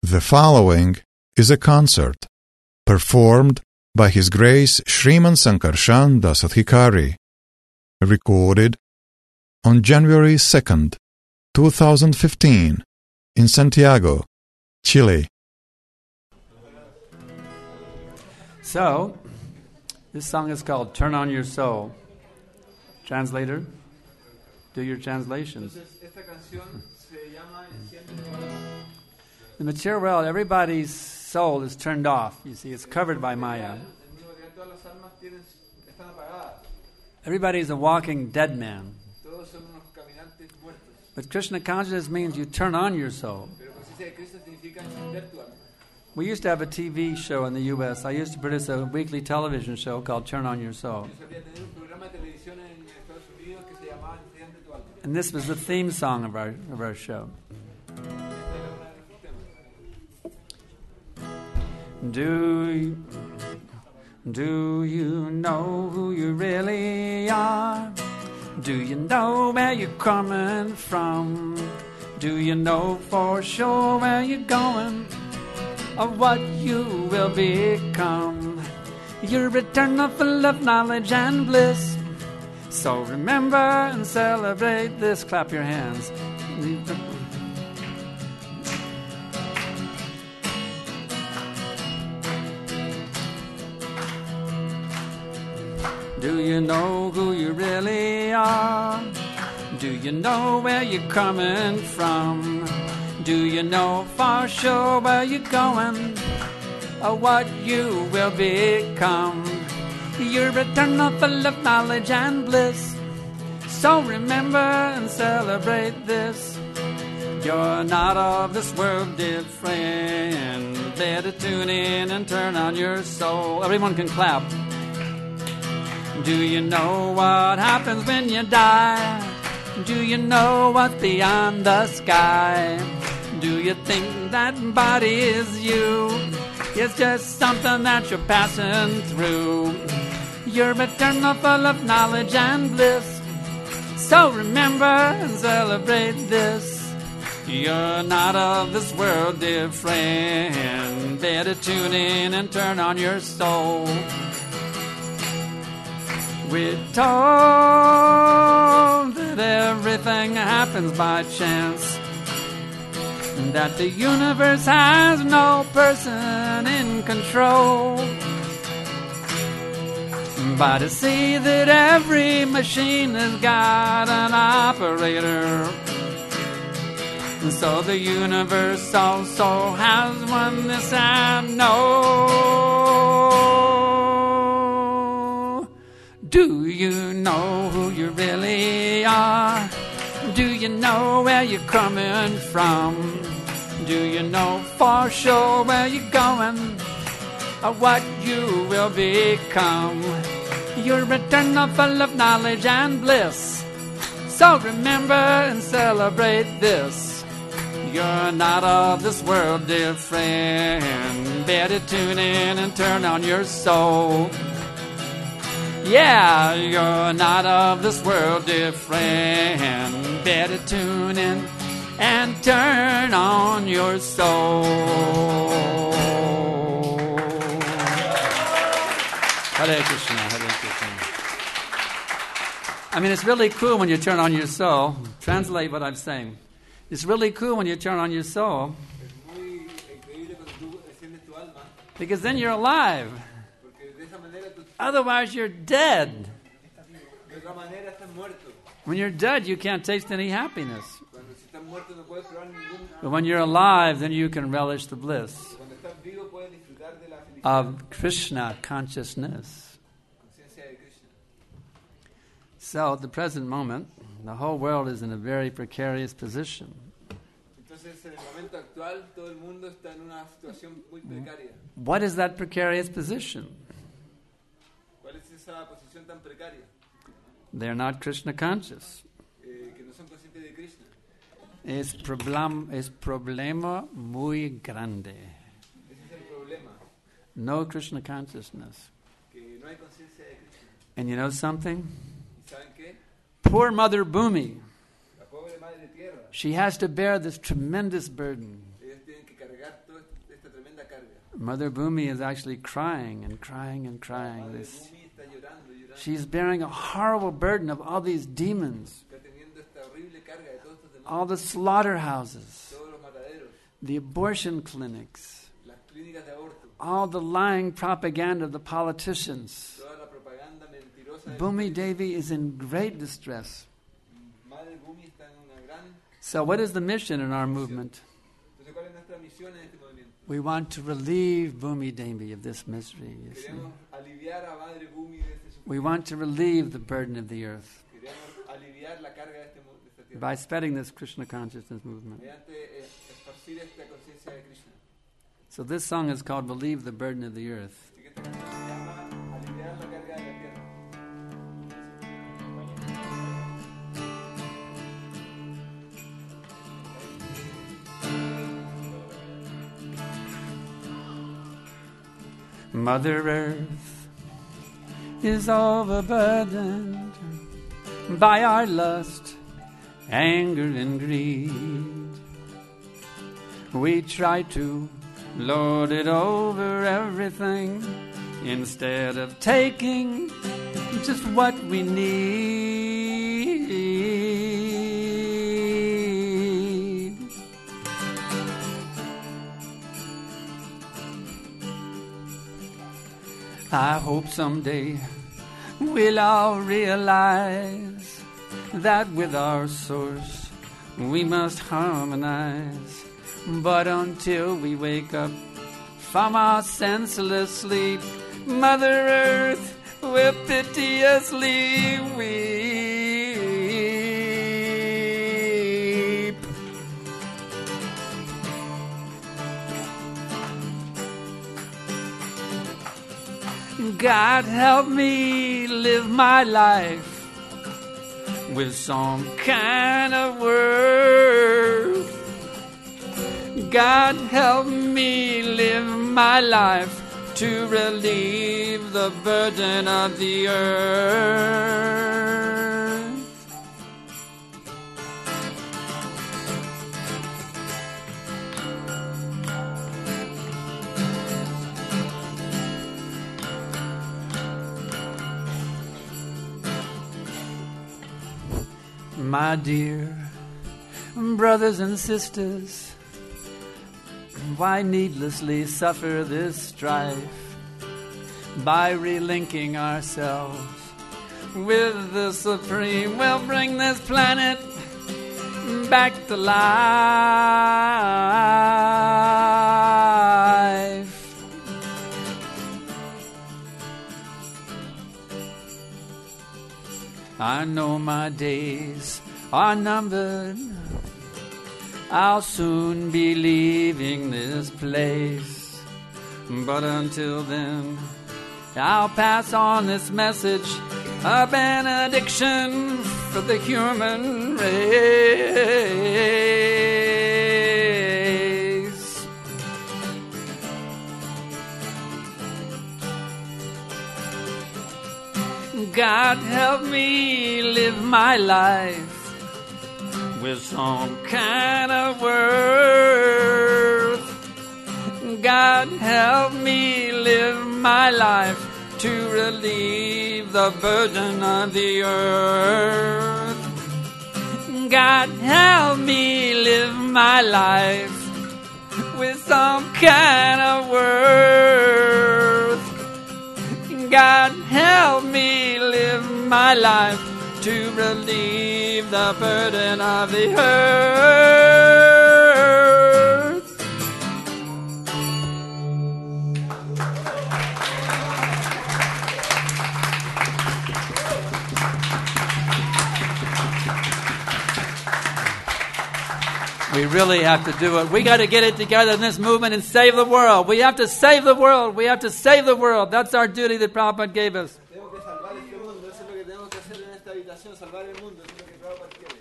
The following is a concert performed by His Grace Sriman Sankarshan Dasadhikari, recorded on January 2nd, 2015 in Santiago, Chile. So, this song is called Turn on Your Soul. Translator, do your translations. The material world, everybody's soul is turned off. You see, it's covered by Maya. Everybody's a walking dead man. But Krishna consciousness means you turn on your soul. We used to have a TV show in the U.S. I used to produce a weekly television show called Turn on Your Soul. And this was the theme song of our show. Do you know who you really are? Do you know where you're coming from? Do you know for sure where you're going? Or what you will become? You're eternal, full of knowledge and bliss. So remember and celebrate this. Clap your hands. Do you know who you really are? Do you know where you're coming from? Do you know for sure where you're going? Or what you will become? You're eternal, full of knowledge and bliss. So remember and celebrate this. You're not of this world, dear friend. Better tune in and turn on your soul. Everyone can clap. Do you know what happens when you die? Do you know what's beyond the sky? Do you think that body is you? It's just something that you're passing through. You're eternal, full of knowledge and bliss. So remember and celebrate this. You're not of this world, dear friend. Better tune in and turn on your soul. We're told that everything happens by chance, that the universe has no person in control. But to see that every machine has got an operator, so the universe also has one. This I know. Do you know who you really are? Do you know where you're coming from? Do you know for sure where you're going? Or what you will become? You're eternal, full of knowledge and bliss. So remember and celebrate this. You're not of this world, dear friend. Better tune in and turn on your soul. Yeah, you're not of this world, dear friend. Better tune in and turn on your soul. Hare Krishna, Hare Krishna. I mean, it's really cool when you turn on your soul. Translate what I'm saying. It's really cool when you turn on your soul, because then you're alive. Otherwise, you're dead. When you're dead, you can't taste any happiness. But when you're alive, then you can relish the bliss of Krishna consciousness. So, at the present moment, the whole world is in a very precarious position. What is that precarious position? They're not Krishna conscious. Es problema muy grande. No Krishna consciousness. And you know something? Poor Mother Bhumi. She has to bear this tremendous burden. Mother Bhumi is actually crying and crying and crying. Madre Bhumi está llorando, llorando. She's bearing a horrible burden of all these demons, Está teniendo esta horrible carga de todos estos demonios, all the slaughterhouses, todos los mataderos, the abortion clinics, las clínicas de aborto, all the lying propaganda of the politicians. toda la propaganda mentirosa. de Bhumi los Devi is in great distress. políticos. Madre Bhumi está en una gran. So what is the mission in our movement? Entonces, ¿cuál es nuestra misión en este movimiento? We want to relieve Bhumi Devi of this misery. You see. Queremos aliviar a Madre Bhumi de este We sufrimiento. want to relieve the burden of the earth Queremos aliviar la carga de esta tierra. by spreading this Krishna consciousness movement. Mediante esparcir esta conciencia de Krishna. So this song is called Relieve the Burden of the Earth. Así que esta canción se llama Aliviar la carga de la tierra. Mother Earth is overburdened by our lust, anger, and greed. We try to lord it over everything instead of taking just what we need. I hope someday we'll all realize that with our source we must harmonize. But until we wake up from our senseless sleep, Mother Earth will piteously weep. God help me live my life with some kind of worth. God help me live my life to relieve the burden of the earth. My dear brothers and sisters, why needlessly suffer this strife by relinking ourselves with the Supreme? We'll bring this planet back to life. I know my days are numbered. I'll soon be leaving this place. But until then, I'll pass on this message, a benediction for the human race. God help me live my life with some kind of worth. God help me live my life to relieve the burden of the earth. God help me live my life with some kind of worth. God help me live my life to relieve the burden of the earth. We really have to do it. We got to get it together in this movement and save the world. We have to save the world. We have to save the world. That's our duty that Prabhupada gave us. Tenemos que salvar este mundo, eso es lo que tenemos que hacer en esta habitación, salvar el mundo, eso es lo que Prabhupada quiere.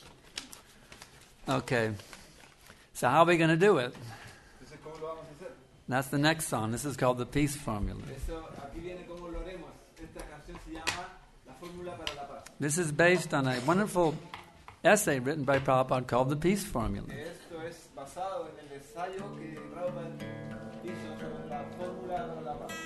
Okay. So how are we going to do it? Entonces, ¿cómo lo vamos a hacer? That's the next song. This is called the Peace Formula. Eso, aquí viene cómo lo haremos. Esta canción se llama La Fórmula para la Paz. This is based on a wonderful essay written by Prabhupada called the Peace Formula. Esto es basado en el ensayo que Prabhupada hizo sobre la fórmula para la paz.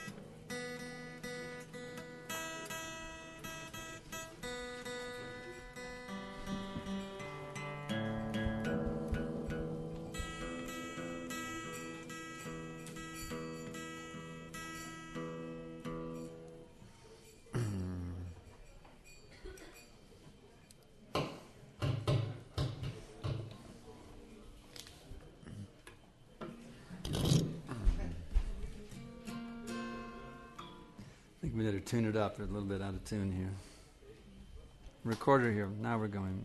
I think we better tune it up. We're a little bit out of tune here. Recorder here. Now we're going.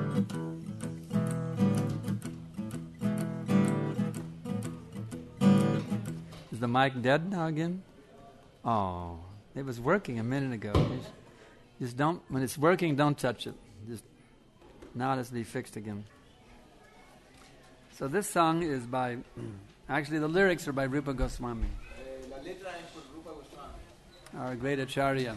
Is the mic dead now again? Oh, it was working a minute ago. Just don't. When it's working, don't touch it. Just now it has to be fixed again. So this song is by. Actually, the lyrics are by Rupa Goswami, La letra es por Rupa Goswami. our great acharya.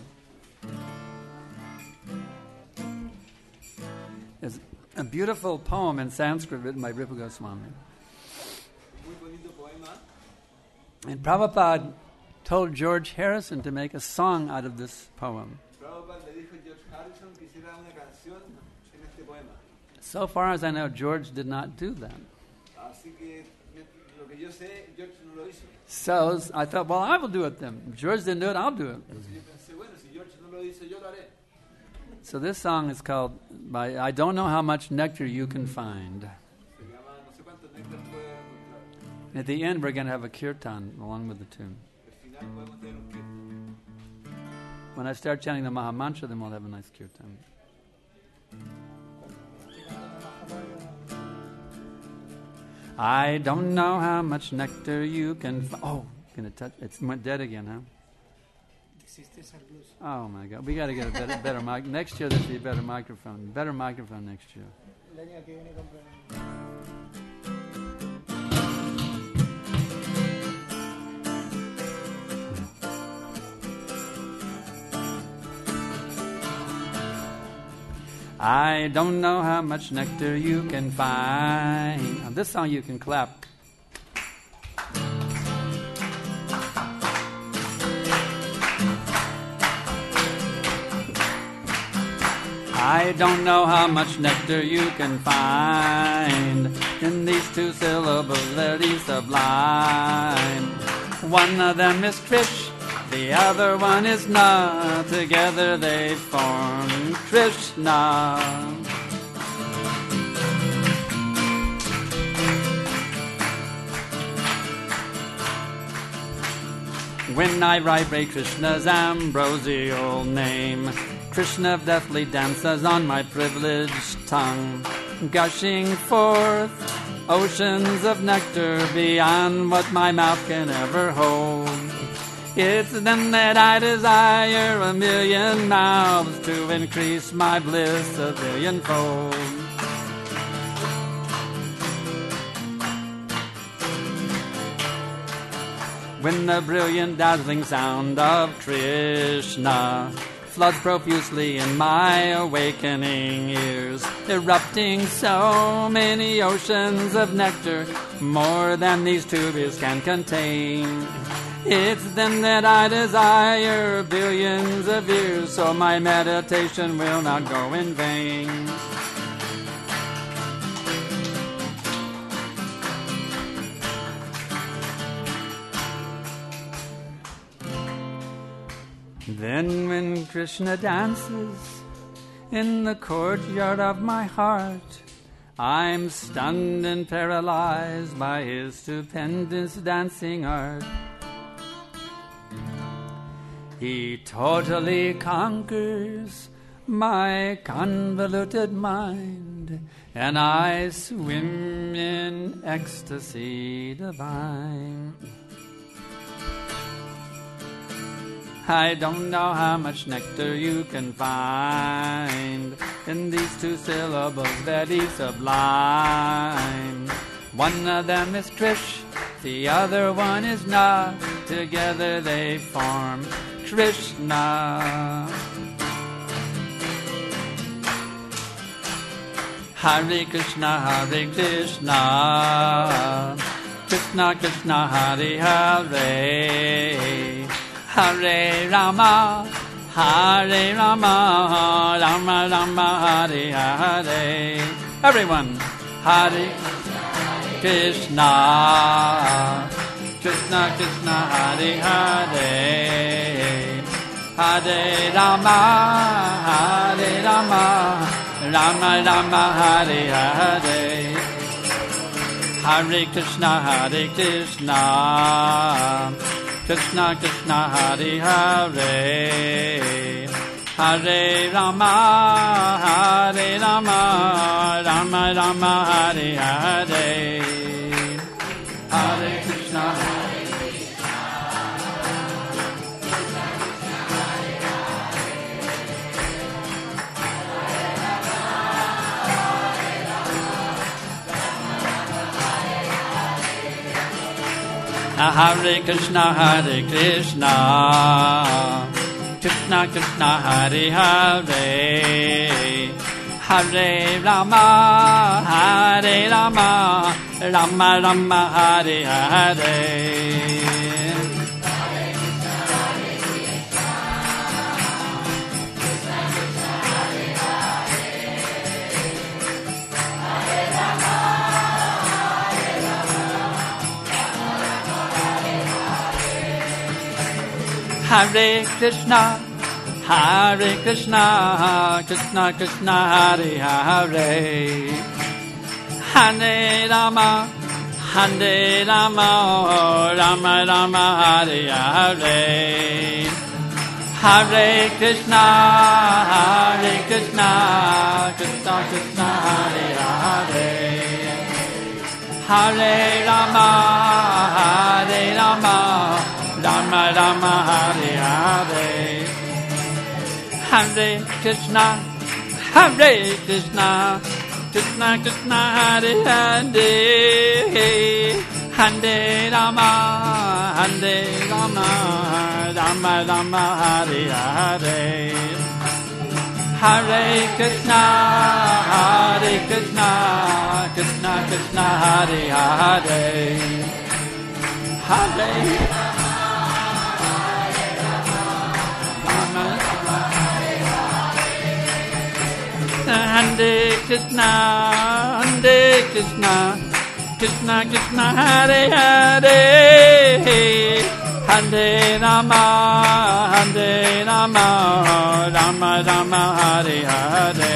It's a beautiful poem in Sanskrit written by Rupa Goswami. Muy bonito poema. And Prabhupada told George Harrison to make a song out of this poem. Prabhupada le dijo a George Harrison que hiciera una canción en este poema. So far as I know, George did not do that. Así que lo que yo sé, George no lo hizo. So I thought, well, I will do it then. George didn't do it, I'll do it. Entonces yo pensé, bueno, si George no lo hizo, yo lo haré. So this song is called by I Don't Know How Much Nectar You Can Find. Se llama No sé cuánto néctar puede encontrar. At the end, we're going to have a kirtan along with the tune. Al final podemos tener un kirtan. When I start chanting the Maha Mantra, then we'll have a nice kirtan. I don't know how much nectar you can find. Oh, gonna touch. It's went dead again, huh? Oh my God, we got to get a better mic. Next year there should be a better microphone. Better microphone next year. I don't know how much nectar you can find. On this song you can clap. I don't know how much nectar you can find in these two syllables, very sublime. One of them is Krish, the other one is Na. Together they form Krishna. When I write Hare Krishna's ambrosial name, Krishna deftly dances on my privileged tongue, gushing forth oceans of nectar beyond what my mouth can ever hold. It's then that I desire 1,000,000 mouths to increase my bliss 1,000,000-fold. When the brilliant dazzling sound of Krishna floods profusely in my awakening ears, erupting so many oceans of nectar, more than these tubes can contain. It's then that I desire billions of years, so my meditation will not go in vain. Then when Krishna dances in the courtyard of my heart, I'm stunned and paralyzed by his stupendous dancing art. He totally conquers my convoluted mind, and I swim in ecstasy divine. I don't know how much nectar you can find in these two syllables, very sublime. One of them is Krish, the other one is Na. Together they form Krishna. Hare Krishna, Krishna Krishna, Hare Hare, Hare Rama, Rama Rama, Hare Hare. Everyone, Hare Krishna, Krishna Krishna, Hare Hare, Hare Rama, Rama Rama, Hare Hare. Hare Krishna, Krishna Krishna, Hare Hare, Hare Rama, Rama Rama, Hare Hare. Hare Krishna, Hare Krishna, Krishna Krishna, Hare Hare, Hare Rama, Rama Rama, Hare Hare. Hare Krishna, Krishna Krishna, Hare Hare, Hare Rama, Rama Rama, Hare Hare. Hare Krishna, Krishna Krishna, Hare Hare, Hare Rama, Rama Rama, Hare Hare. Hare Krishna, Krishna Krishna, Hare Hare, Hare Rama, Rama Rama, Hare Hare. Hare Krishna, Krishna Krishna, Hare Hare, Hare Hare Krishna, Krishna Krishna, Hare Hare, Hare Rama, Rama Rama, Hare Hare.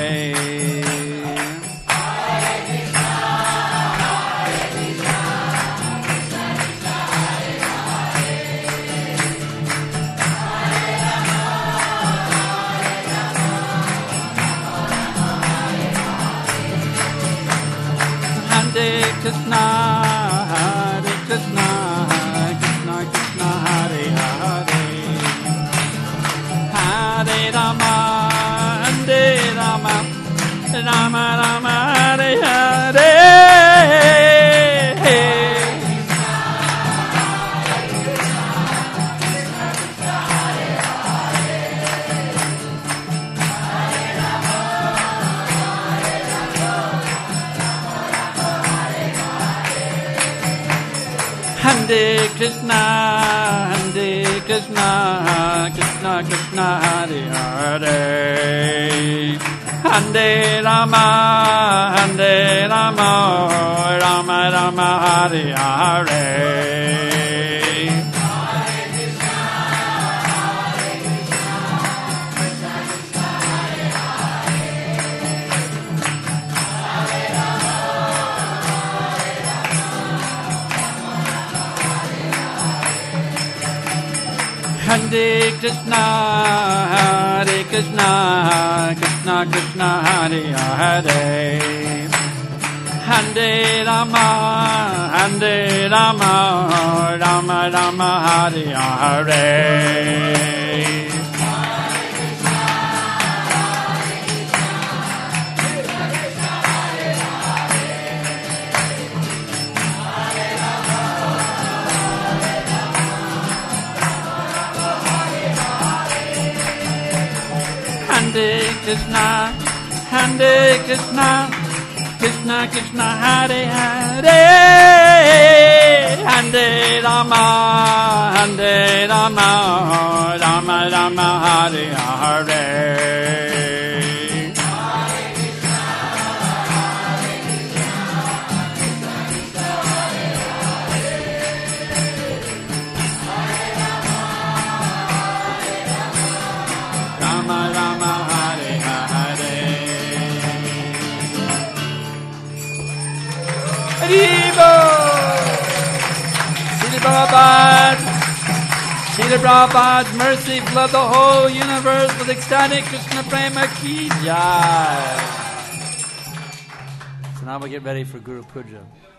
Hare Krishna, Krishna Krishna, Hare Hare, Hare Rama, Rama Rama, Hare Hare. Hare Krishna, Krishna Krishna, Hare Hare, Hare Rama, Rama Rama, Hare Hare. Hare Krishna, Krishna Krishna, Hare Hare, Hare Rama, Rama Rama, Hare Hare. Hare Krishna, Krishna Krishna Hare Hare, Hare Rama Rama Rama Hare Hare. Rama Rama Hare Hare. Haribo! Srila Prabhupada's mercy flood the whole universe with ecstatic Krishna Prema ki jai. So now we get ready for Guru Puja.